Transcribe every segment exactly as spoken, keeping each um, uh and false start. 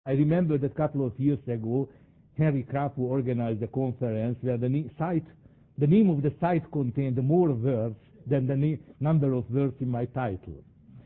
I remember that a couple of years ago, Henry Krafu organized a conference where the site, the name of the site contained more words than the number of words in my title.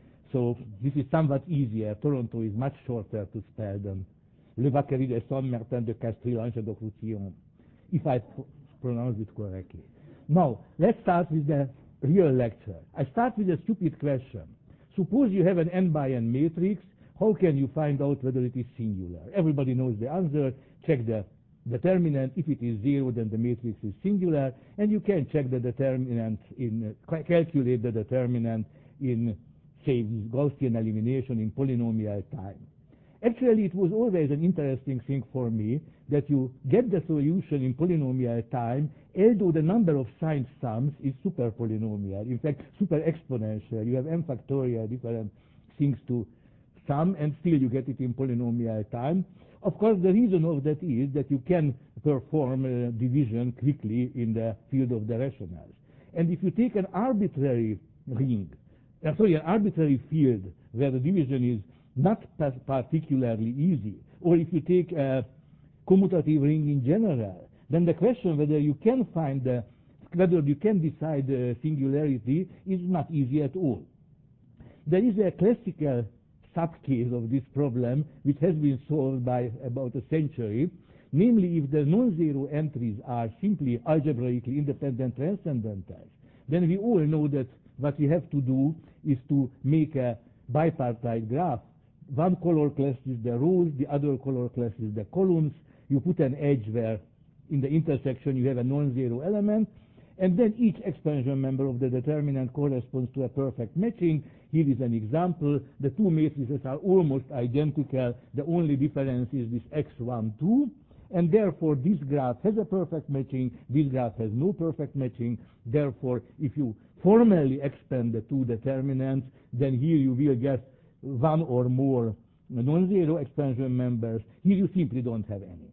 So this is somewhat easier. Toronto is much shorter to spell than Le Vaquerie de Saint-Martin de Castries de Roussillon, if I pronounce it correctly. Now, let's start with the real lecture. I start with a stupid question. Suppose you have an n by n matrix. How can you find out whether it is singular? Everybody knows the answer. Check the determinant. If it is zero, then the matrix is singular. And you can check the determinant in, uh, calculate the determinant in, say, Gaussian elimination in polynomial time. Actually, it was always an interesting thing for me that you get the solution in polynomial time, although the number of signed sums is super polynomial, in fact, super exponential. You have n factorial different things to sum, and still you get it in polynomial time. Of course, the reason of that is that you can perform uh, division quickly in the field of the rationals. And if you take an arbitrary ring, uh, sorry, an arbitrary field where the division is not particularly easy, or if you take a commutative ring in general, then the question whether you can find the, whether you can decide the singularity is not easy at all. There is a classical subcase of this problem which has been solved by about a century, namely if the non-zero entries are simply algebraically independent transcendentals, then we all know that what we have to do is to make a bipartite graph. One color class is the rows, the other color class is the columns. You put an edge where in the intersection you have a non-zero element, and then each expansion member of the determinant corresponds to a perfect matching. Here is an example. The two matrices are almost identical. The only difference is this x one, two, and therefore this graph has a perfect matching, this graph has no perfect matching. Therefore, if you formally expand the two determinants, then here you will get one or more non-zero expansion members. Here you simply don't have any.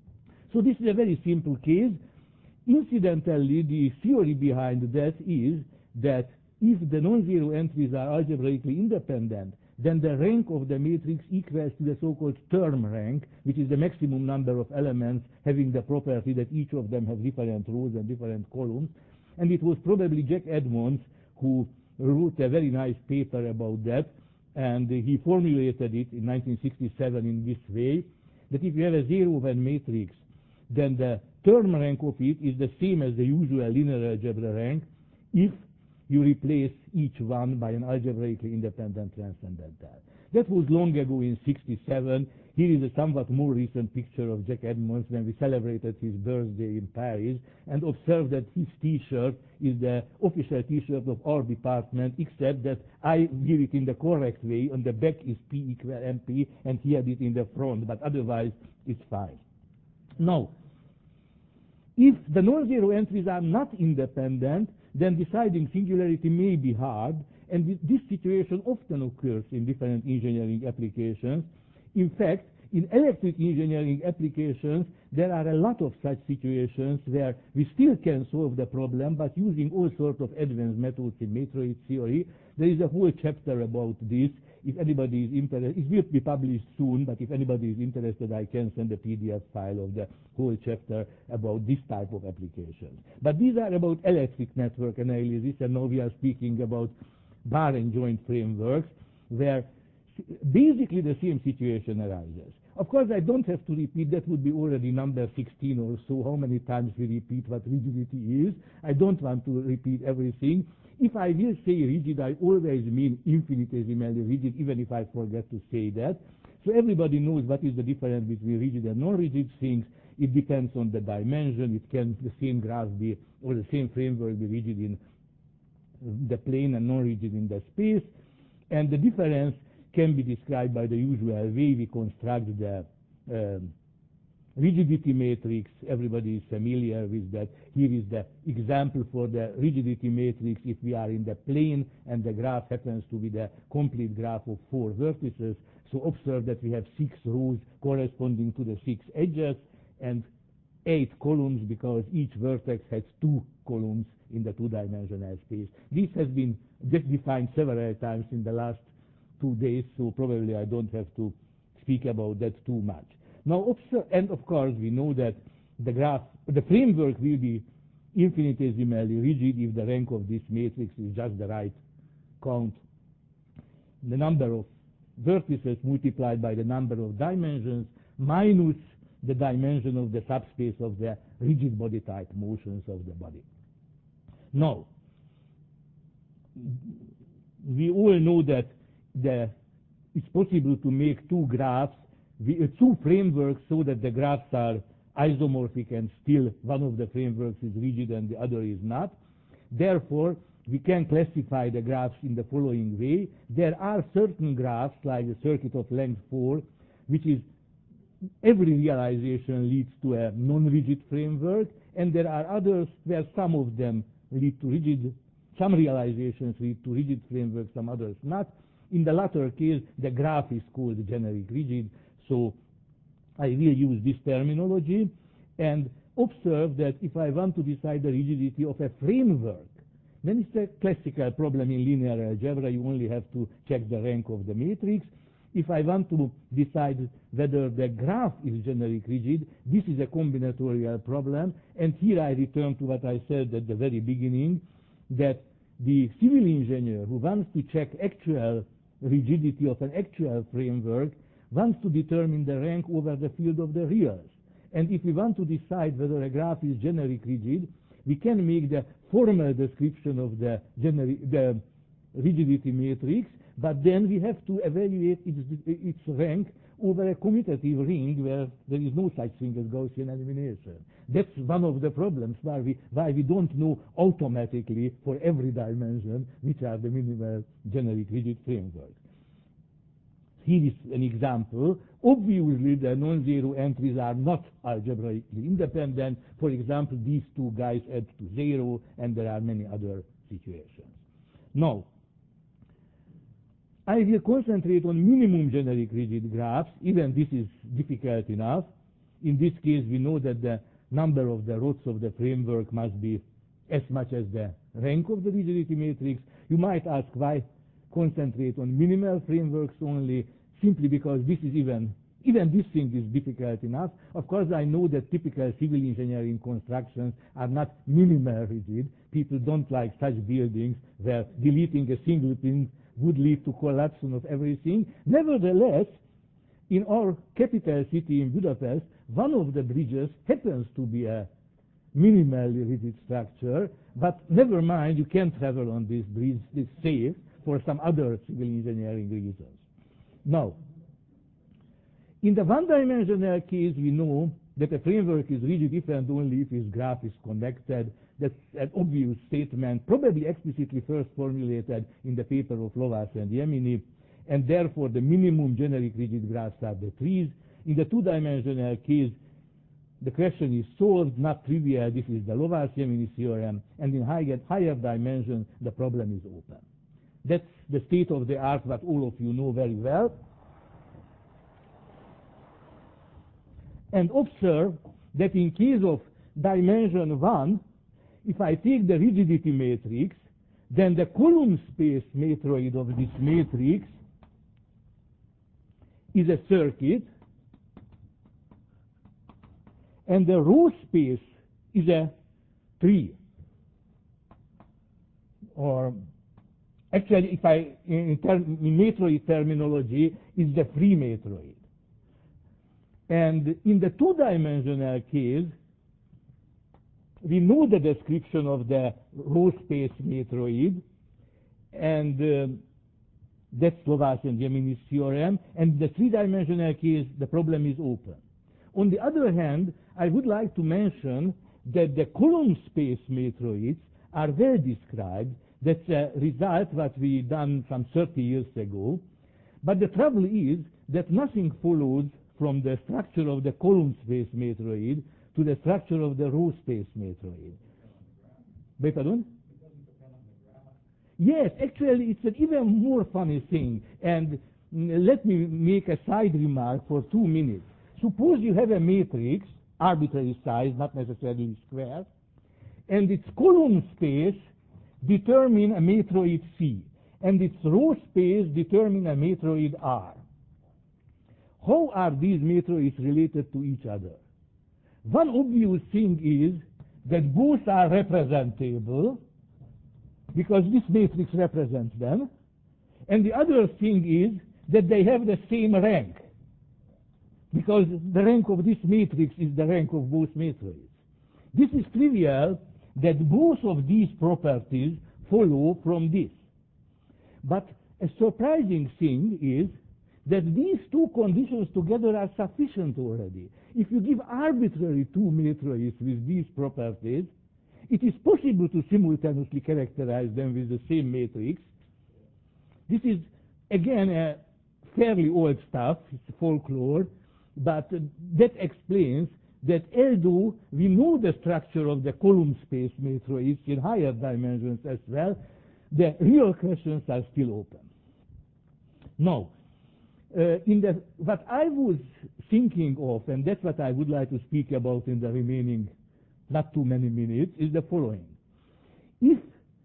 So this is a very simple case. Incidentally, the theory behind that is that if the non-zero entries are algebraically independent, then the rank of the matrix equals to the so-called term rank, which is the maximum number of elements having the property that each of them has different rows and different columns. And it was probably Jack Edmonds who wrote a very nice paper about that, and he formulated it in nineteen sixty-seven in this way, that if you have a zero-one matrix, then the term rank of it is the same as the usual linear algebra rank if you replace each one by an algebraically independent transcendental. That was long ago in sixty-seven. Here is a somewhat more recent picture of Jack Edmonds when we celebrated his birthday in Paris, and observed that his T-shirt is the official T-shirt of our department, except that I give it in the correct way. On the back is P equal M P, and he had it in the front, but otherwise it's fine. Now, if the non-zero entries are not independent, then deciding singularity may be hard, and this situation often occurs in different engineering applications. In fact, in electric engineering applications, there are a lot of such situations where we still can solve the problem, but using all sorts of advanced methods in matrix theory. There is a whole chapter about this. If anybody is interested, it will be published soon, but if anybody is interested, I can send a P D F file of the whole chapter about this type of applications. But these are about electric network analysis, and now we are speaking about bar and joint frameworks, where basically the same situation arises. Of course, I don't have to repeat, that would be already number sixteen or so, how many times we repeat what rigidity is. I don't want to repeat everything. If I will say rigid, I always mean infinitesimally rigid, even if I forget to say that. So everybody knows what is the difference between rigid and non-rigid things. It depends on the dimension. It can, the same graph be, or the same framework be rigid in the plane and non-rigid in the space. And the difference can be described by the usual way we construct the um, rigidity matrix. Everybody is familiar with that. Here is the example for the rigidity matrix if we are in the plane and the graph happens to be the complete graph of four vertices. So observe that we have six rows corresponding to the six edges and eight columns because each vertex has two columns in the two-dimensional space. This has been defined several times in the last two days, so probably I don't have to speak about that too much. Now, observe, and of course, we know that the graph, the framework will be infinitesimally rigid if the rank of this matrix is just the right count. The number of vertices multiplied by the number of dimensions minus the dimension of the subspace of the rigid body type motions of the body. Now, we all know that the, it's possible to make two graphs, we, uh, two frameworks, so that the graphs are isomorphic and still one of the frameworks is rigid and the other is not. Therefore, we can classify the graphs in the following way. There are certain graphs, like the circuit of length four, which is every realization leads to a non-rigid framework, and there are others where some of them lead to rigid, some realizations lead to rigid frameworks, some others not. In the latter case, the graph is called generic rigid, so I will use this terminology, and observe that if I want to decide the rigidity of a framework, then it's a classical problem in linear algebra. You only have to check the rank of the matrix. If I want to decide whether the graph is generic rigid, this is a combinatorial problem, and here I return to what I said at the very beginning, that the civil engineer who wants to check actual rigidity of an actual framework wants to determine the rank over the field of the reals. And if we want to decide whether a graph is generic rigid, we can make the formal description of the, generic, the rigidity matrix, but then we have to evaluate its, its rank over a commutative ring where there is no such thing as Gaussian elimination. That's one of the problems why we, why we don't know automatically for every dimension which are the minimal generic rigid frameworks. Here is an example. Obviously, the non-zero entries are not algebraically independent. For example, these two guys add to zero, and there are many other situations. Now, I will concentrate on minimum generic rigid graphs. Even this is difficult enough. In this case, we know that the number of the rods of the framework must be as much as the rank of the rigidity matrix. You might ask why concentrate on minimal frameworks only, simply because this is even, even this thing is difficult enough. Of course, I know that typical civil engineering constructions are not minimal rigid. People don't like such buildings where deleting a single pin would lead to collapse of everything. Nevertheless, in our capital city in Budapest, one of the bridges happens to be a minimally rigid structure, but never mind, you can travel on this bridge, it's safe for some other civil engineering reasons. Now, in the one-dimensional case, we know that a framework is rigid if and only if its graph is connected. That's an obvious statement, probably explicitly first formulated in the paper of Lovász and Jeminy, and therefore the minimum generic rigid graphs are the trees. In the two-dimensional case, the question is solved, not trivial. This is the Lovász-Jeminy theorem, and in higher, higher dimension, the problem is open. That's the state of the art that all of you know very well. And observe that in case of dimension one, if I take the rigidity matrix, then the column space matroid of this matrix is a circuit, and the row space is a tree. Or actually, if I, in, term, in matroid terminology, it's the free matroid. And in the two-dimensional case, we know the description of the row space matroid, and uh, that's Lovász and Jeminy's theorem. And in the three-dimensional case, the problem is open. On the other hand, I would like to mention that the column space matroids are well described. That's a result that we done some thirty years ago. But the trouble is that nothing follows from the structure of the column space matroid to the structure of the row space matroid. Beg pardon? Yes, actually, it's an even more funny thing. And let me make a side remark for two minutes. Suppose you have a matrix, arbitrary size, not necessarily square, and its column space determine a matroid C, and its row space determine a matroid R. how are these matrices related to each other? One obvious thing is that both are representable, because this matrix represents them. And the other thing is that they have the same rank, because the rank of this matrix is the rank of both matrices. This is trivial that both of these properties follow from this. But a surprising thing is that these two conditions together are sufficient already. If you give arbitrary two matrices with these properties, it is possible to simultaneously characterize them with the same matrix. This is, again, a fairly old stuff, it's folklore, but uh, that explains that although we know the structure of the column space matrix in higher dimensions as well, the real questions are still open. Now, uh, in the, what I was thinking of, and that's what I would like to speak about in the remaining not too many minutes, is the following. If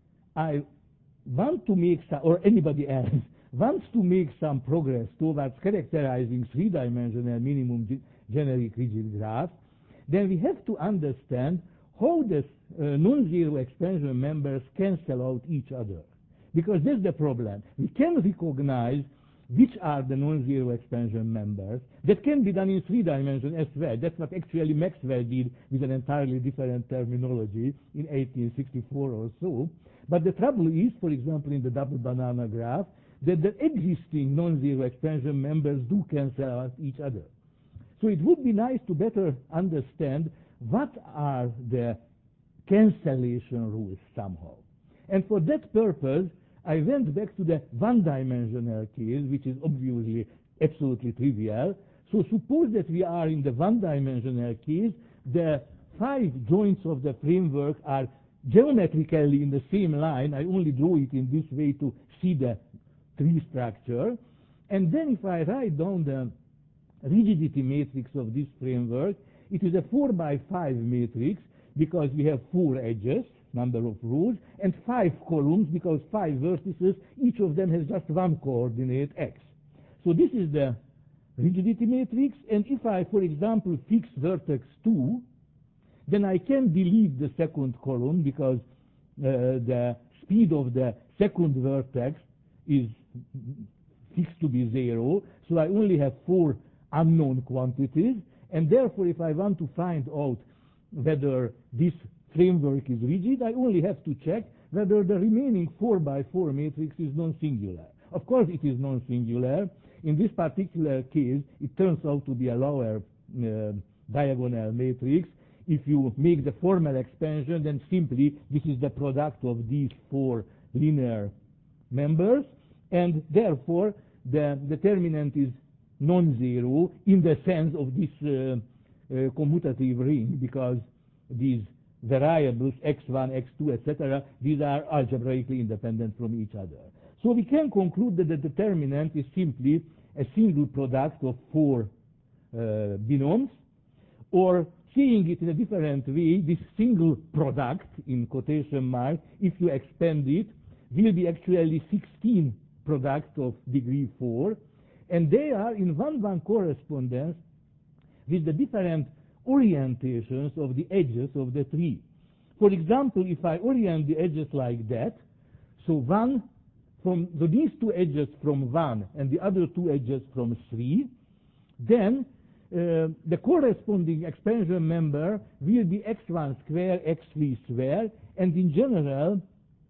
I want to make some, or anybody else wants to make some progress towards characterizing three-dimensional minimum generic rigid graphs, then we have to understand how the uh, non-zero expansion members cancel out each other. Because that's the problem. We can recognize which are the non-zero expansion members. That can be done in three dimensions as well. That's what actually Maxwell did with an entirely different terminology in eighteen sixty-four or so. But the trouble is, for example, in the double banana graph, that the existing non-zero expansion members do cancel out each other. So it would be nice to better understand what are the cancellation rules somehow. And for that purpose, I went back to the one-dimensional case, which is obviously absolutely trivial. So suppose that we are in the one-dimensional case, the five joints of the framework are geometrically in the same line. I only draw it in this way to see the tree structure. And then if I write down the rigidity matrix of this framework, it is a four by five matrix, because we have four edges, number of rows, and five columns, because five vertices, each of them has just one coordinate, x. So this is the rigidity matrix, and if I, for example, fix vertex two, then I can delete the second column, because uh, the speed of the second vertex is fixed to be zero, so I only have four unknown quantities, and therefore if I want to find out whether this framework is rigid, I only have to check whether the remaining four by four matrix is non-singular. Of course it is non-singular. In this particular case, it turns out to be a lower uh, diagonal matrix. If you make the formal expansion, then simply this is the product of these four linear members, and therefore the determinant is non-zero in the sense of this uh, uh, commutative ring, because these variables x one, x two, et cetera, these are algebraically independent from each other. So we can conclude that the determinant is simply a single product of four uh, binomes, or seeing it in a different way, this single product, in quotation marks, if you expand it, will be actually sixteen products of degree four, and they are in one-one correspondence with the different orientations of the edges of the tree. For example, if I orient the edges like that, so one from so these two edges from one and the other two edges from three, then uh, the corresponding expansion member will be x one square, x three square, and in general,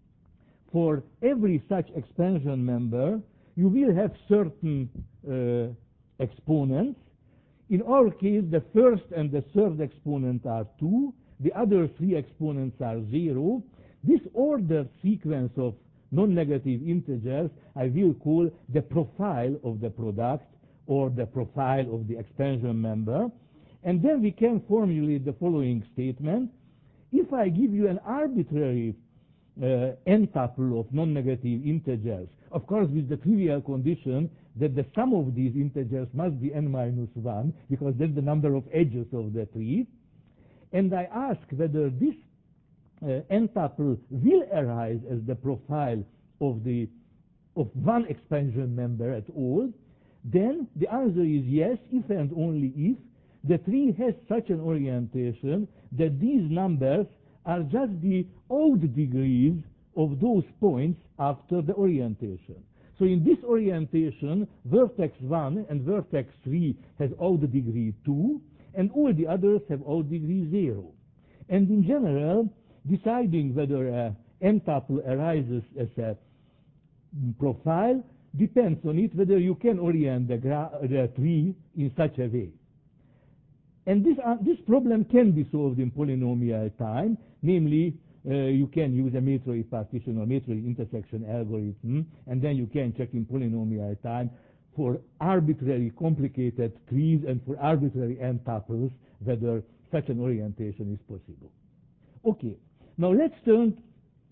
for every such expansion member, you will have certain uh, exponents. In our case, the first and the third exponent are two, the other three exponents are zero. This ordered sequence of non-negative integers I will call the profile of the product, or the profile of the expansion member. And then we can formulate the following statement. If I give you an arbitrary uh, n-tuple of non-negative integers, of course with the trivial condition that the sum of these integers must be n minus one, because that's the number of edges of the tree, and I ask whether this uh, n-tuple will arise as the profile of the of one expansion member at all, then the answer is yes, if and only if the tree has such an orientation that these numbers are just the odd degrees of those points after the orientation. So in this orientation, vertex one and vertex three has odd degree two, and all the others have odd degree zero. And in general, deciding whether an n-tuple arises as a profile depends on it whether you can orient the, the tree in such a way. And this, uh, this problem can be solved in polynomial time, namely, uh, you can use a matroid partition or matroid intersection algorithm, and then you can check in polynomial time for arbitrary complicated trees and for arbitrary n-tuples whether such an orientation is possible. Okay, now let's turn.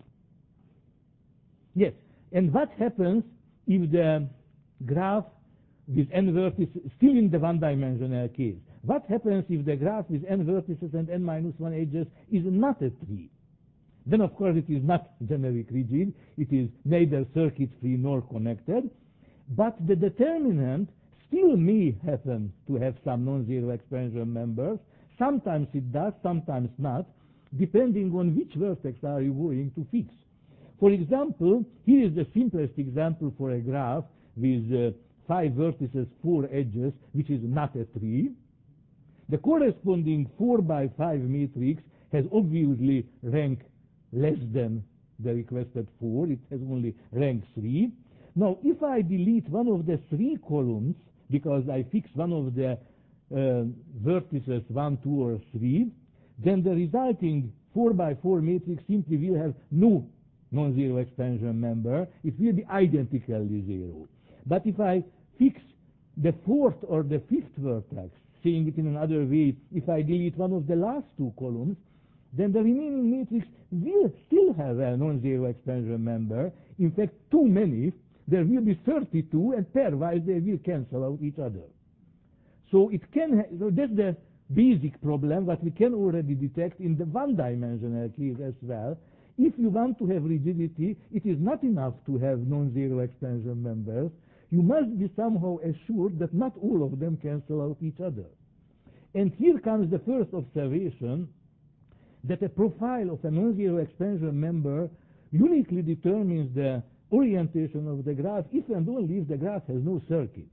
Yes, and what happens if the graph with n vertices, still in the one-dimensional case, what happens if the graph with n vertices and n minus one edges is not a tree? Then, of course, it is not generic rigid. It is neither circuit-free nor connected. But the determinant still may happen to have some non-zero expansion members. Sometimes it does, sometimes not, depending on which vertex are you going to fix. For example, here is the simplest example for a graph with uh, five vertices, four edges, which is not a tree. The corresponding four by five matrix has obviously rank less than the requested four. It has only rank three. Now, if I delete one of the three columns, because I fix one of the uh, vertices one, two, or three, then the resulting four by four matrix simply will have no non-zero expansion member. It will be identically zero. But if I fix the fourth or the fifth vertex, saying it in another way, if I delete one of the last two columns, then the remaining matrix will still have a non-zero expansion member. In fact, too many. There will be thirty-two, and pairwise they will cancel out each other. So it can. So that's the basic problem that we can already detect in the one-dimensional case as well. If you want to have rigidity, it is not enough to have non-zero expansion members. You must be somehow assured that not all of them cancel out each other. And here comes the first observation, that a profile of a non-zero expansion member uniquely determines the orientation of the graph if and only if the graph has no circuits.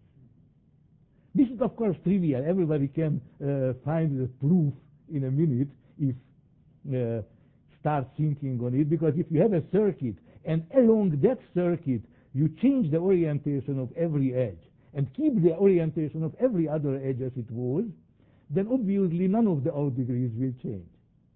This is, of course, trivial. Everybody can uh, find the proof in a minute if uh, start thinking on it, because if you have a circuit and along that circuit you change the orientation of every edge and keep the orientation of every other edge as it was, then obviously none of the odd degrees will change.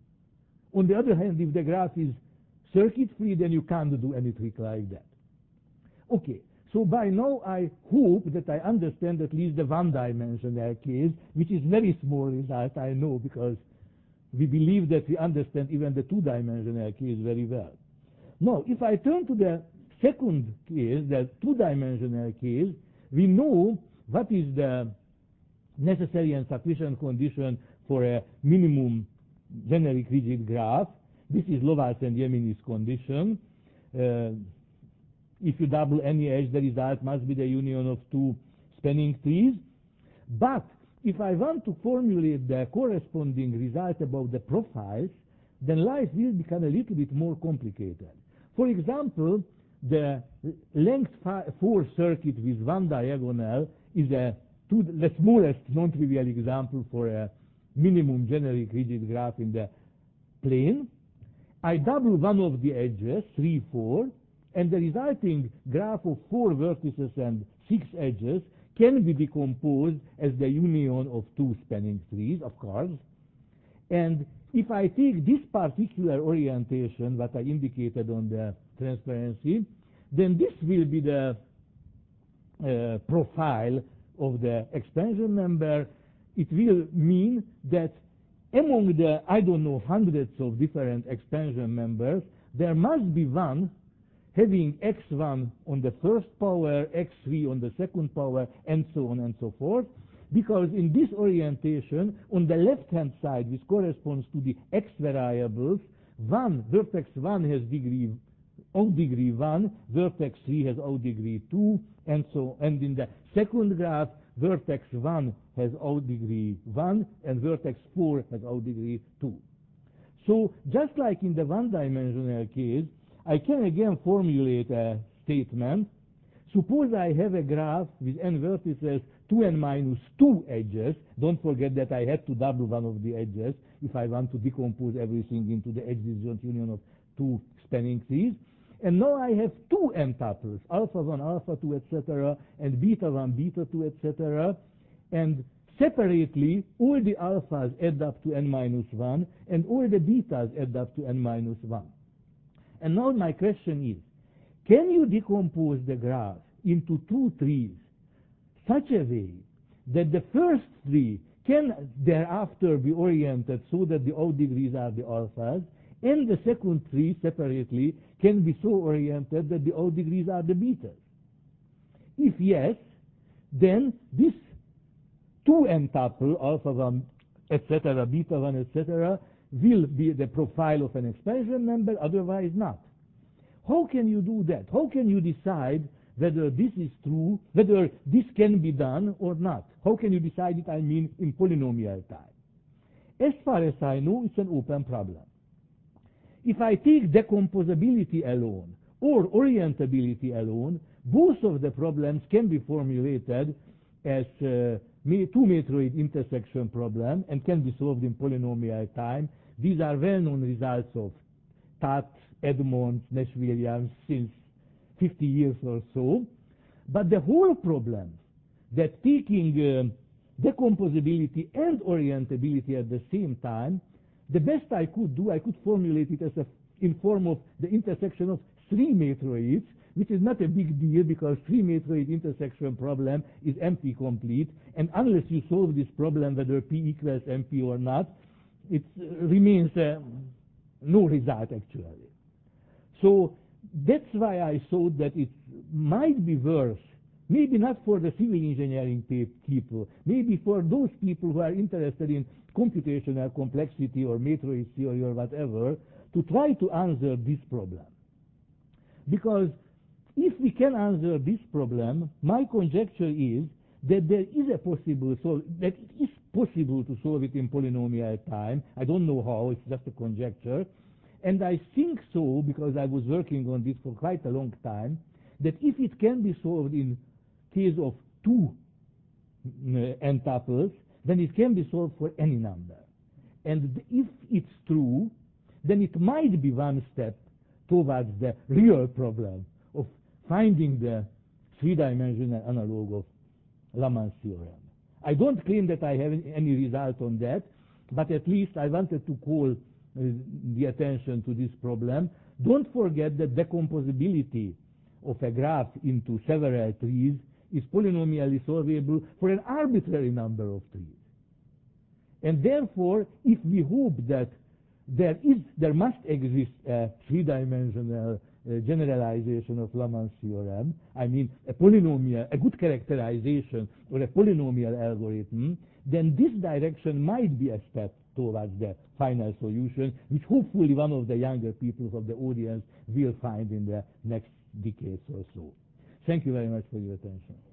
On the other hand, if the graph is circuit-free, then you can't do any trick like that. Okay, so by now I hope that I understand at least the one-dimensional case, which is very small result, I know, because we believe that we understand even the two-dimensional case very well. Now, if I turn to the second case, the two-dimensional case, we know what is the necessary and sufficient condition for a minimum generic rigid graph. This is Lovász and Jeminy's condition. Uh, if you double any edge, the result must be the union of two spanning trees. But if I want to formulate the corresponding result about the profiles, then life will become a little bit more complicated. For example, the length four circuit with one diagonal is a two, the smallest non-trivial example for a minimum generic rigid graph in the plane. I double one of the edges, three, four, and the resulting graph of four vertices and six edges can be decomposed as the union of two spanning trees, of course. And if I take this particular orientation, what I indicated on the transparency, then this will be the uh, profile of the expansion member. It will mean that among the, I don't know, hundreds of different expansion members, there must be one having x one on the first power, x three on the second power, and so on and so forth, because in this orientation, on the left-hand side, which corresponds to the x variables, one, vertex one has degree O degree one, vertex three has O degree two, and so, and in the second graph, vertex one has O degree one, and vertex four has O degree two. So just like in the one-dimensional case, I can again formulate a statement. Suppose I have a graph with n vertices, two n minus two edges. Don't forget that I had to double one of the edges if I want to decompose everything into the edge-disjoint union of two spanning trees. And now I have two n tuples, alpha one, alpha two, et cetera, and beta one, beta two, et cetera. And separately, all the alphas add up to n minus one, and all the betas add up to n minus one. And now my question is, can you decompose the graph into two trees such a way that the first tree can thereafter be oriented so that the O degrees are the alphas, and the second tree separately can be so oriented that the O degrees are the betas? If yes, then this two n tuple, alpha one, et cetera, beta one, et cetera, will be the profile of an expansion member, otherwise not. How can you do that? How can you decide whether this is true, whether this can be done or not? How can you decide it, I mean, in polynomial time? As far as I know, it's an open problem. If I take decomposability alone or orientability alone, both of the problems can be formulated as uh, two-matroid intersection problem and can be solved in polynomial time. These are well-known results of Tott, Edmonds, Nash-Williams since fifty years or so. But the whole problem that taking uh, decomposability and orientability at the same time, the best I could do, I could formulate it as a, in form of the intersection of three matroids, which is not a big deal because three-matroid intersection problem is M P complete, and unless you solve this problem, whether P equals M P or not, it uh, remains uh, no result actually. So that's why I thought that it might be worth, maybe not for the civil engineering people, maybe for those people who are interested in computational complexity or matroid theory or whatever, to try to answer this problem. Because if we can answer this problem, my conjecture is that there is a possible, so that it is possible to solve it in polynomial time. I don't know how, it's just a conjecture. And I think so, because I was working on this for quite a long time, that if it can be solved in case of two uh, n tuples, then it can be solved for any number. And if it's true, then it might be one step towards the real problem of finding the three-dimensional analog of Laman's theorem. I don't claim that I have any result on that, but at least I wanted to call uh, the attention to this problem. Don't forget that decomposability of a graph into several trees is polynomially solvable for an arbitrary number of trees. And therefore, if we hope that there is, there must exist a three-dimensional uh, generalization of Laman's theorem, I mean a polynomial, a good characterization or a polynomial algorithm, then this direction might be a step towards the final solution, which hopefully one of the younger people of the audience will find in the next decades or so. Thank you very much for your attention.